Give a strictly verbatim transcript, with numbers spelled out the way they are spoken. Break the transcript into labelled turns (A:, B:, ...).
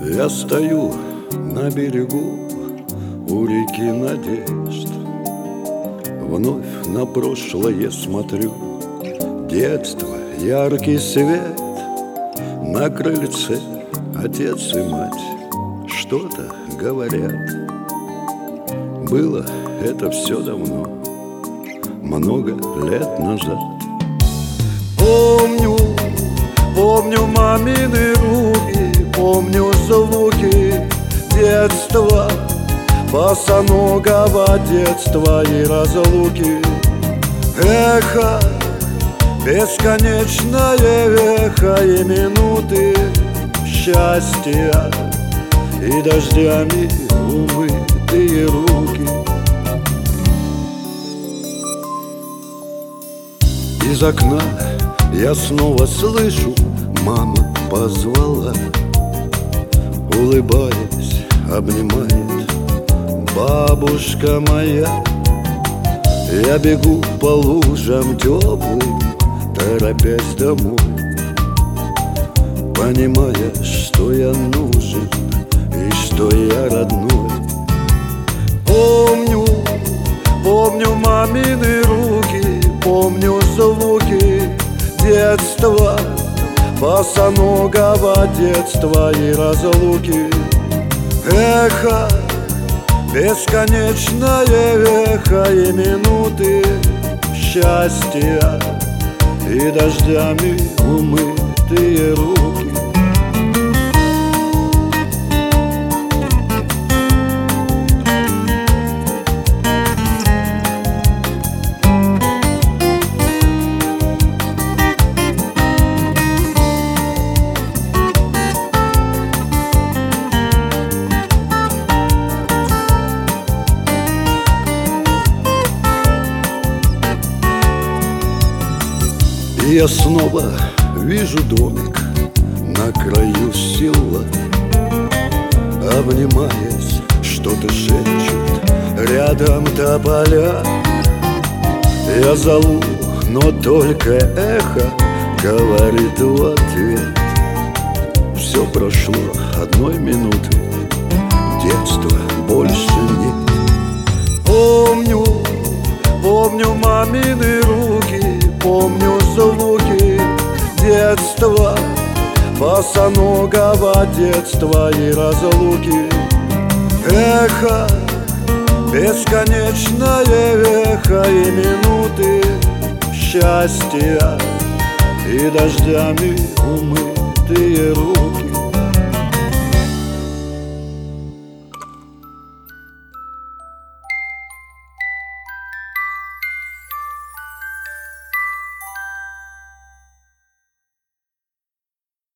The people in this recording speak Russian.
A: Я стою на берегу у реки надежд, вновь на прошлое смотрю. Детство, яркий свет, на крыльце отец и мать что-то говорят. Было это все давно, много лет назад. Помню, помню мамины руки, помню звуки детства, босоногого детства и разлуки. Эхо, бесконечное эхо и минуты счастья, и дождями умытые руки. Из окна я снова слышу, мама позвала, улыбаясь, обнимает бабушка моя. Я бегу по лужам теплым, торопясь домой, понимая, что я нужен и что я родной. Помню, помню мамины руки, помню звуки детства, босоногого детства и разлуки. Эхо, бесконечное эхо и минуты счастья, и дождями умытые руки. И я снова вижу домик на краю села, обнимаясь, что-то шепчут рядом тополя. Я зову, но только эхо говорит в ответ: все прошло одной минуты, детства больше нет. Помню, помню мамины руки, помню звуки детства, босоногого детства и разлуки. Эхо, бесконечное эхо и минуты счастья, и дождями умытые руки.